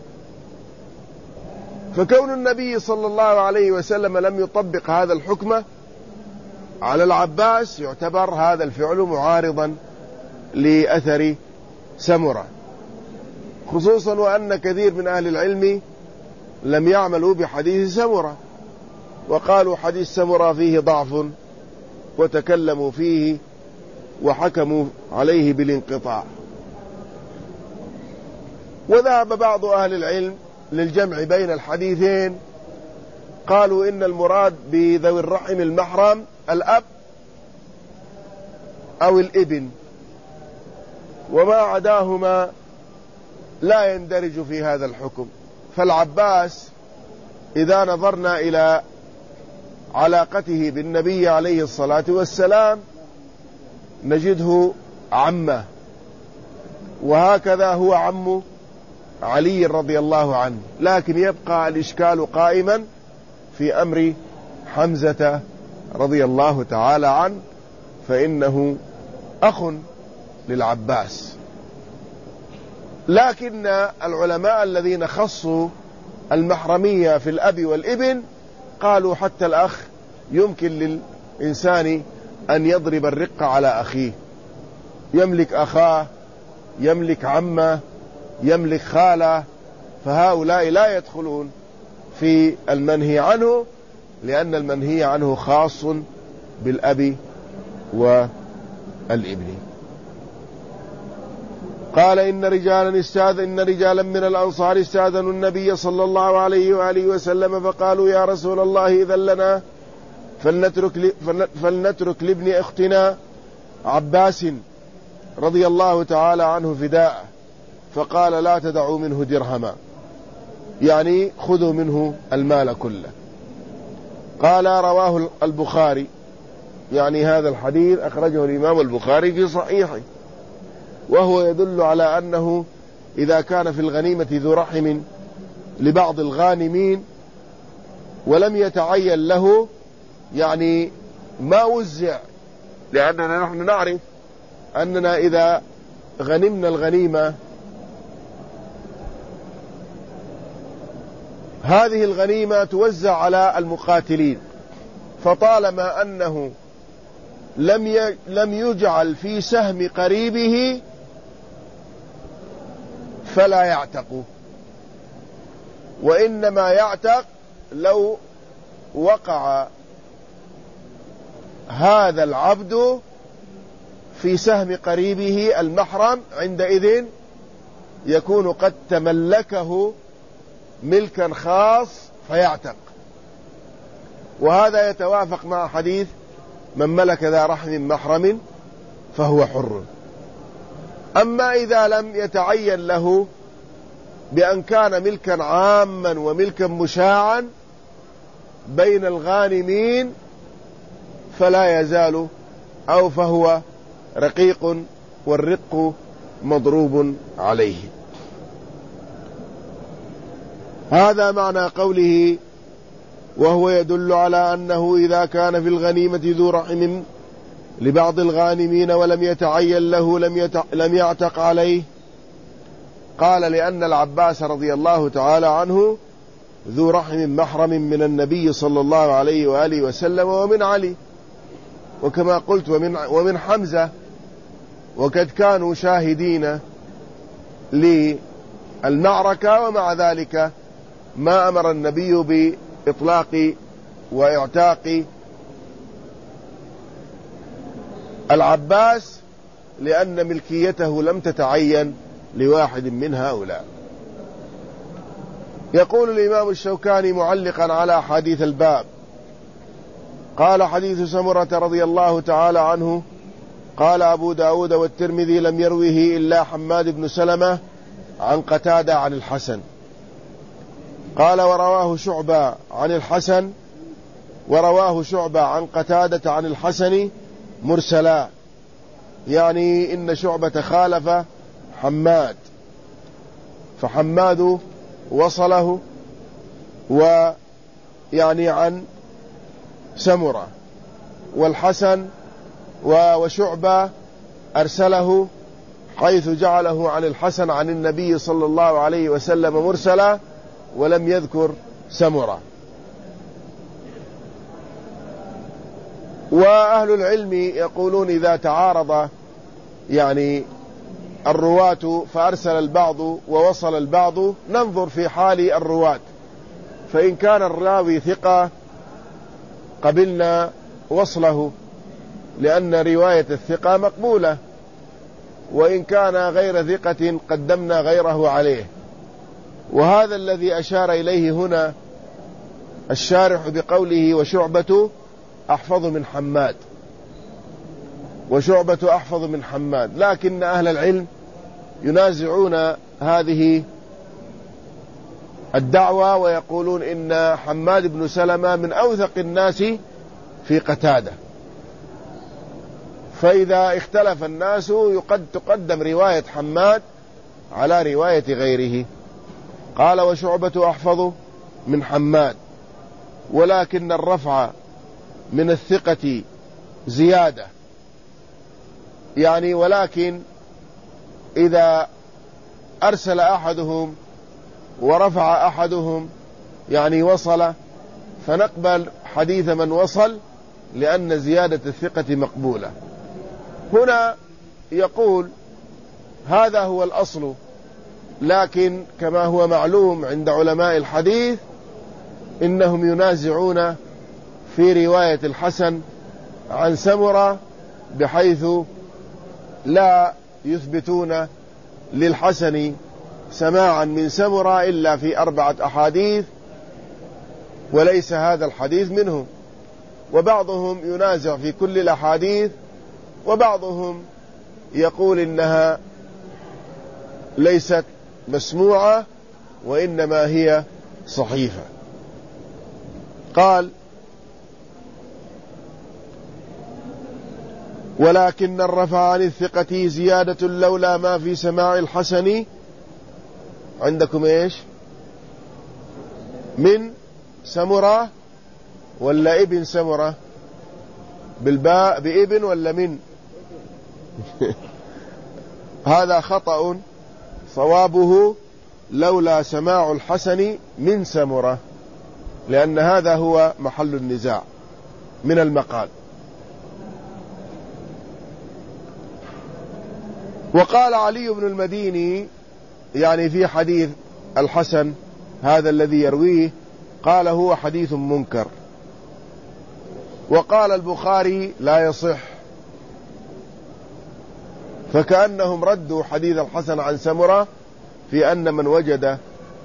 فكون النبي صلى الله عليه وسلم لم يطبق هذا الحكم على العباس يعتبر هذا الفعل معارضا لأثر سمرة، خصوصا وأن كثير من أهل العلم لم يعملوا بحديث سمرة، وقالوا حديث سمرة فيه ضعف، وتكلموا فيه وحكموا عليه بالانقطاع. وذهب بعض أهل العلم للجمع بين الحديثين، قالوا إن المراد بذوي الرحم المحرم الأب أو الابن، وما عداهما لا يندرج في هذا الحكم. فالعباس إذا نظرنا إلى علاقته بالنبي عليه الصلاة والسلام نجده عمه، وهكذا هو عم علي رضي الله عنه. لكن يبقى الإشكال قائما في أمر حمزة رضي الله تعالى عنه، فإنه أخ للعباس. لكن العلماء الذين خصوا المحرمية في الأب والابن قالوا حتى الأخ يمكن للإنسان أن يضرب الرق على أخيه، يملك أخاه، يملك عمه، يملك خاله، فهؤلاء لا يدخلون في المنهي عنه، لأن المنهي عنه خاص بالأب والابن. قال إن رجالا من الأنصار استاذنوا النبي صلى الله عليه وآله وسلم فقالوا يا رسول الله إذن لنا فلنترك لابن أختنا عباس رضي الله تعالى عنه فداء. فقال لا تدعوا منه درهما، يعني خذوا منه المال كله. قال رواه البخاري، يعني هذا الحديث أخرجه الإمام البخاري في صحيحه، وهو يدل على أنه إذا كان في الغنيمة ذو رحم لبعض الغانمين ولم يتعين له، يعني ما وزع، لأننا نحن نعرف أننا إذا غنمنا الغنيمة هذه الغنيمة توزع على المقاتلين، فطالما أنه لم يجعل في سهم قريبه فلا يعتق، وإنما يعتق لو وقع هذا العبد في سهم قريبه المحرم، عندئذ يكون قد تملكه ملكا خاص فيعتق. وهذا يتوافق مع حديث من ملك ذا رحم محرم فهو حر. أما إذا لم يتعين له بأن كان ملكا عاما وملكا مشاعا بين الغانمين فلا يزال، أو فهو رقيق، والرق مضروب عليه. هذا معنى قوله وهو يدل على أنه إذا كان في الغنيمة ذو رحم لبعض الغانمين ولم يتعين له لم يعتق عليه. قال لأن العباس رضي الله تعالى عنه ذو رحم محرم من النبي صلى الله عليه وآله وسلم ومن علي، وكما قلت ومن حمزة، وقد كانوا شاهدين للمعركة، ومع ذلك ما أمر النبي بإطلاق وإعتاق العباس، لأن ملكيته لم تتعين لواحد من هؤلاء. يقول الإمام الشوكاني معلقا على حديث الباب، قال حديث سمرة رضي الله تعالى عنه قال أبو داود والترمذي لم يروه إلا حماد بن سلمة عن قتادة عن الحسن. قال ورواه شعبة عن قتادة عن الحسن مرسلا، يعني إن شعبة خالف حماد، فحماد وصله ويعني عن سمرة، والحسن وشعبة أرسله، حيث جعله عن الحسن عن النبي صلى الله عليه وسلم مرسلا، ولم يذكر سمرة. وأهل العلم يقولون إذا تعارض يعني الرواة فأرسل البعض ووصل البعض، ننظر في حال الرواة، فإن كان الراوي ثقة قبلنا وصله، لأن رواية الثقة مقبولة، وإن كان غير ثقة قدمنا غيره عليه. وهذا الذي أشار إليه هنا الشارح بقوله وشعبة أحفظ من حماد، وشعبة أحفظ من حماد، لكن أهل العلم ينازعون هذه الدعوة ويقولون إن حماد بن سلمة من أوثق الناس في قتادة، فإذا اختلف الناس تقدم رواية حماد على رواية غيره. قال وشعبة أحفظ من حماد، ولكن الرفع من الثقة زيادة، يعني ولكن إذا أرسل أحدهم ورفع أحدهم يعني وصل، فنقبل حديث من وصل، لأن زيادة الثقة مقبولة. هنا يقول هذا هو الأصل، لكن كما هو معلوم عند علماء الحديث إنهم ينازعون في رواية الحسن عن سمرة، بحيث لا يثبتون للحسن سماعا من سمرة إلا في 4 أحاديث، وليس هذا الحديث منهم. وبعضهم ينازع في كل الأحاديث، وبعضهم يقول إنها ليست مسموعة وإنما هي صحيفة. قال ولكن الرفع عن الثقة زيادة لولا ما في سماع الحسن. عندكم إيش؟ من سمرة ولا ابن سمرة؟ بالباء بابن ولا من؟ هذا خطأ، صوابه لولا سماع الحسن من سمرة، لأن هذا هو محل النزاع من المقال. وقال علي بن المديني يعني في حديث الحسن هذا الذي يرويه، قال هو حديث منكر. وقال البخاري لا يصح، فكأنهم ردوا حديث الحسن عن سمرة في أن من وجد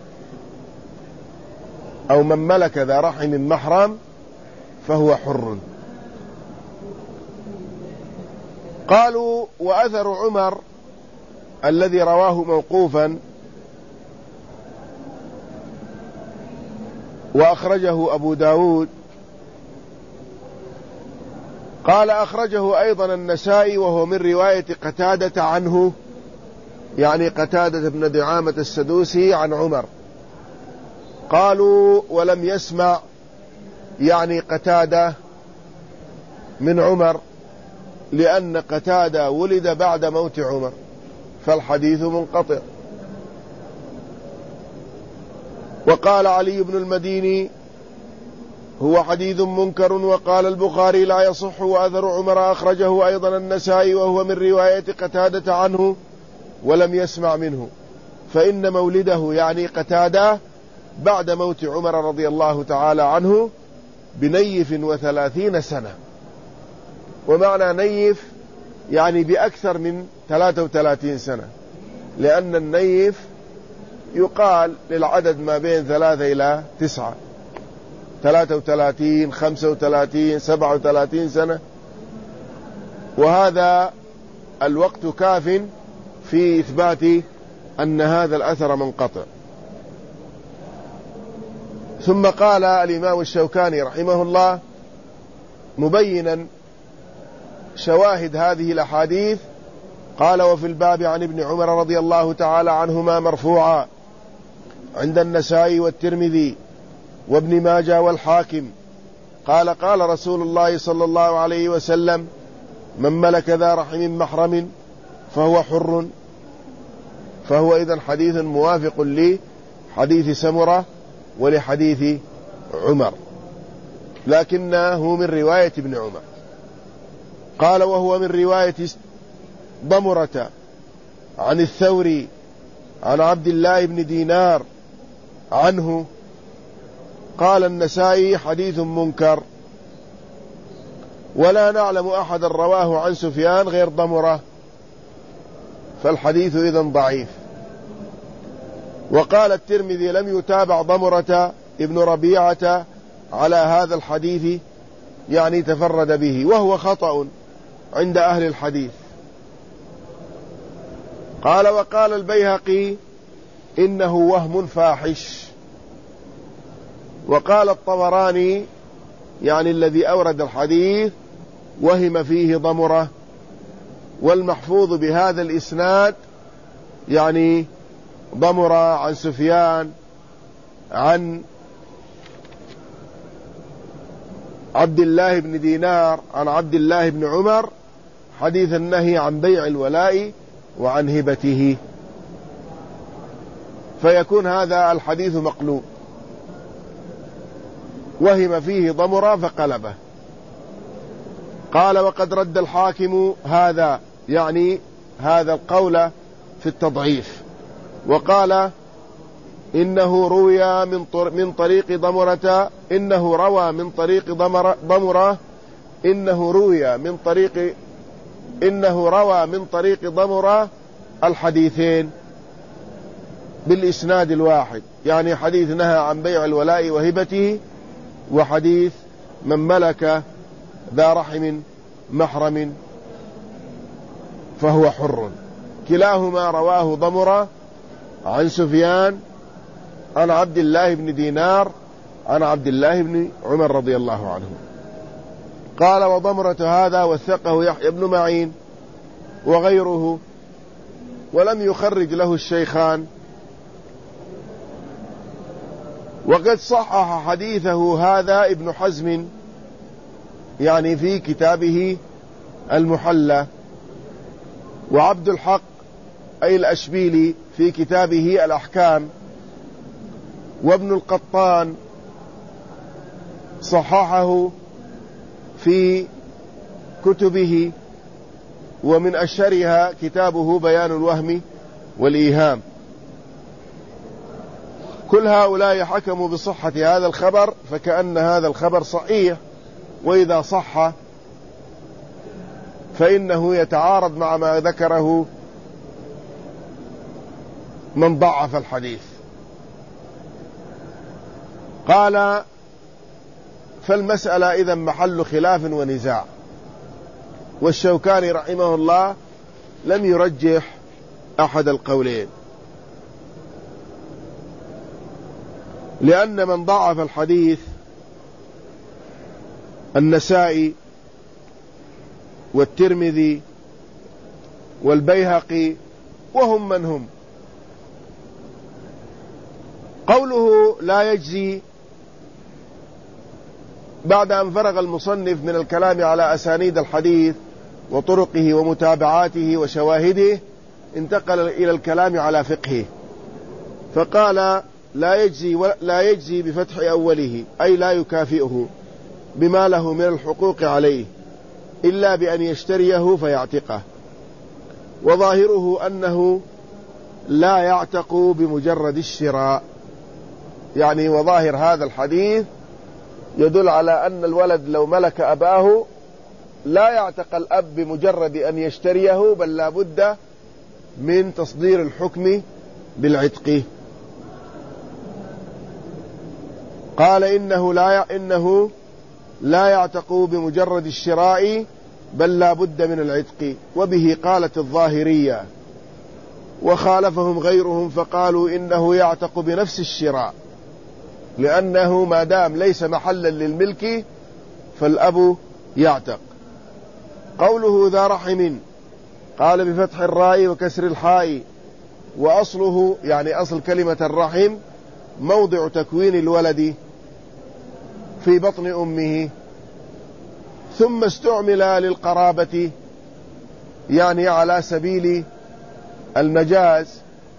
أو من ملك ذا رحم محرم فهو حر. قالوا وأثر عمر الذي رواه موقوفا وأخرجه أبو داود، قال أخرجه أيضا النسائي وهو من رواية قتادة عنه، يعني قتادة بن دعامة السدوسي عن عمر. قالوا ولم يسمع يعني قتادة من عمر، لأن قتادة ولد بعد موت عمر، فالحديث منقطع. وقال علي بن المديني هو حديث منكر. وقال البخاري لا يصح وأثر عمر أخرجه أيضا النسائي وهو من رواية قتادة عنه ولم يسمع منه، فإن مولده يعني قتادة بعد موت عمر رضي الله تعالى عنه بنيف 30 سنة. ومعنى نيف يعني بأكثر من 33 سنة، لأن النيف يقال للعدد ما بين 3 إلى 9، 33 35 37 سنة، وهذا الوقت كاف في إثبات أن هذا الأثر منقطع. ثم قال الإمام الشوكاني رحمه الله مبينا شواهد هذه الأحاديث، قال وفي الباب عن ابن عمر رضي الله تعالى عنهما مرفوعا عند النسائي والترمذي وابن ماجه والحاكم، قال قال رسول الله صلى الله عليه وسلم: من ملك ذا رحم محرم فهو حر. فهو إذن حديث موافق لحديث سمرة ولحديث عمر، لكنه من رواية ابن عمر. قال: وهو من رواية ضمرة عن الثوري عن عبد الله بن دينار عنه. قال النسائي: حديث منكر، ولا نعلم أحدا رواه عن سفيان غير ضمرة، فالحديث إذن ضعيف. وقال الترمذي: لم يتابع ضمرة ابن ربيعة على هذا الحديث، يعني تفرد به، وهو خطأ عند أهل الحديث. قال: وقال البيهقي: إنه وهم فاحش. وقال الطبراني، يعني الذي أورد الحديث: وهم فيه ضمرة. والمحفوظ بهذا الإسناد يعني ضمرة عن سفيان عن عبد الله بن دينار عن عبد الله بن عمر، حديث النهي عن بيع الولاء وعن هبته، فيكون هذا الحديث مقلوب، وهم فيه ضمرة فقلبه. قال: وقد رد الحاكم هذا، يعني هذا القول في التضعيف، وقال: إنه روى من طريق ضمرة، إنه روى من طريق ضمرة، إنه روى من طريق ضمرة الحديثين بالإسناد الواحد، يعني حديث نهى عن بيع الولاء وهبته، وحديث من ملك ذا رحم محرم فهو حر. كلاهما رواه ضمرة عن سفيان عن عبد الله بن دينار عن عبد الله بن عمر رضي الله عنه. قال: وضمرة هذا وثقه يحيى بن معين وغيره، ولم يخرج له الشيخان. وقد صحح حديثه هذا ابن حزم، يعني في كتابه المحلى، وعبد الحق أي الأشبيلي في كتابه الأحكام، وابن القطان صححه في كتبه، ومن أشهرها كتابه بيان الوهم والإيهام. كل هؤلاء حكموا بصحة هذا الخبر، فكأن هذا الخبر صحيح، وإذا صح فإنه يتعارض مع ما ذكره من ضعف الحديث. قال: فالمسألة إذن محل خلاف ونزاع، والشوكاني رحمه الله لم يرجح أحد القولين، لأن من ضعف الحديث النسائي والترمذي والبيهقي، وهم من هم. قوله لا يجزي، بعد أن فرغ المصنف من الكلام على أسانيد الحديث وطرقه ومتابعاته وشواهده، انتقل إلى الكلام على فقهه، فقال: لا يجزي بفتح أوله، أي لا يكافئه بما له من الحقوق عليه إلا بأن يشتريه فيعتقه. وظاهره أنه لا يعتق بمجرد الشراء، يعني وظاهر هذا الحديث يدل على أن الولد لو ملك أباه لا يعتق الأب بمجرد أن يشتريه، بل لا بد من تصدير الحكم بالعتق. قال: إنه لا يعتق بمجرد الشراء، بل لا بد من العتق. وبه قالت الظاهرية، وخالفهم غيرهم فقالوا إنه يعتق بنفس الشراء، لأنه ما دام ليس محلا للملك فالأب يعتق. قوله ذا رحم، قال بفتح الراء وكسر الحاء، وأصله يعني أصل كلمة الرحم موضع تكوين الولد في بطن أمه، ثم استعمل للقرابة، يعني على سبيل المجاز،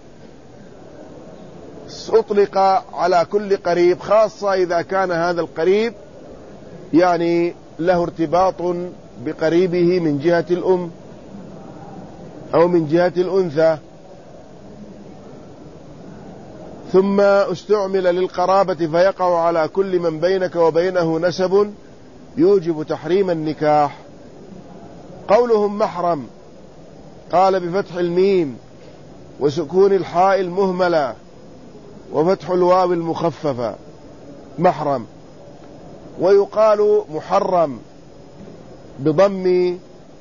أطلق على كل قريب، خاصة إذا كان هذا القريب يعني له ارتباط بقريبه من جهة الأم أو من جهة الأنثى. ثم استعمل للقرابة فيقع على كل من بينك وبينه نسب يوجب تحريم النكاح. قولهم محرم قال بفتح الميم وسكون الحاء المهملة وفتح الواو المخففة محرم، ويقال محرم بضم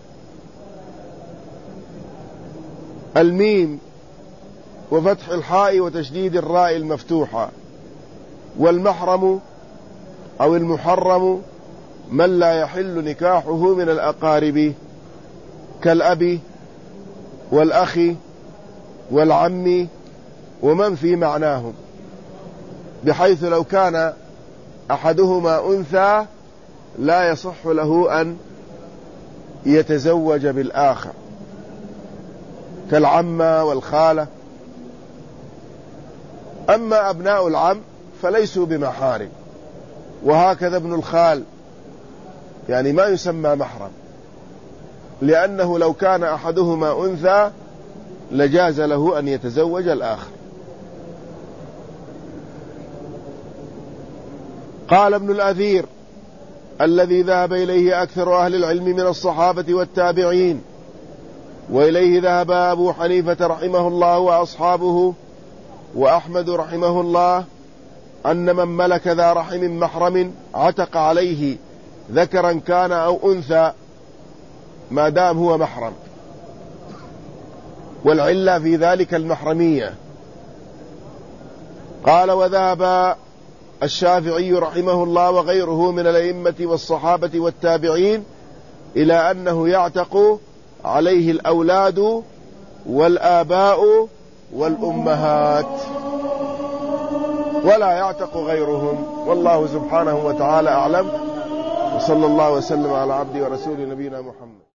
الميم وفتح الحاء وتشديد الراء المفتوحة. والمحرم أو المحرم من لا يحل نكاحه من الأقارب كالأب والأخ والعم ومن في معناهم، بحيث لو كان أحدهما أنثى لا يصح له أن يتزوج بالآخر، كالعمة والخالة. أما أبناء العم فليسوا بمحارم، وهكذا ابن الخال يعني ما يسمى محرم، لأنه لو كان أحدهما أنثى لجاز له أن يتزوج الآخر. قال ابن الأثير الذي ذهب إليه أكثر أهل العلم من الصحابة والتابعين، وإليه ذهب أبو حنيفة رحمه الله وأصحابه وأحمد رحمه الله، أن من ملك ذا رحم محرم عتق عليه ذكرا كان أو أنثى ما دام هو محرم، والعلة في ذلك المحرمية. قال وذهب الشافعي رحمه الله وغيره من الأئمة والصحابة والتابعين إلى أنه يعتق عليه الأولاد والآباء والأمهات ولا يعتق غيرهم، والله سبحانه وتعالى أعلم، وصلى الله وسلم على عبده ورسوله نبينا محمد.